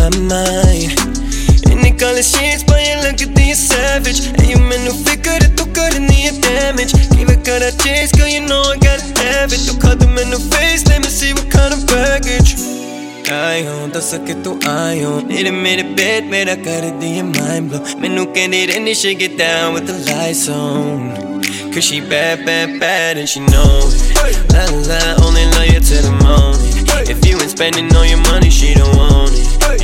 my mind. ਇੰਨੇ ਕਾਲੇ shades ਪਾਏ ਲੱਗਦੀ ਹੈ savage. Hey, ਮੈਨੂੰ ਫਿਕਰ ਹੈ ਤੂੰ ਕਰਨੀ ਹੈ damage. ਕਿਵੇਂ ਕਰਾਂ chase, girl, you know I gotta have it. ਤੂੰ ਖਾ ਮੈਨੂੰ face, let me see what kind of baggage. ਆਇਓ ਦੱਸ ਕਿ ਤੂੰ ਆਇਓ ਮੇਰੇ bed ਮੇਰਾ ਕਰਦੀ ਹੈ mind blow. ਮੈਨੂੰ ਕਹਿੰਦੀ ਰਹਿੰਦੀ she get down with the lights on. Cause she bad, bad, bad and she knows it. La la la, only love you till the morning. If you ain't spending all your money, she don't want it.